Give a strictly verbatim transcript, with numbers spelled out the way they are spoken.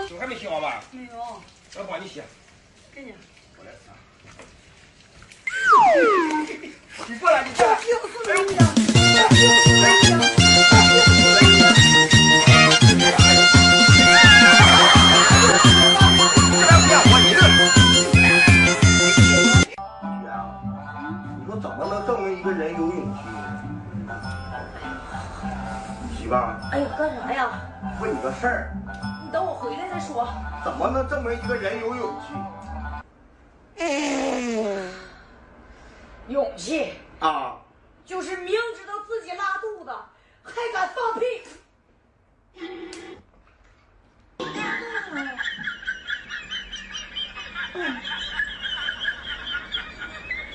手还没洗好吧？ 没有。 我帮你洗。 给你。 过来啊！你过来，你过来。哎呦！ 怎么能证明一个人有勇气呢？媳妇儿， 哎呀，干啥呀？ 问你个事儿。 你等我回来再说。 怎么能证明一个人有勇气？ 勇气啊， 就是明知道自己拉肚子还敢放屁。嗯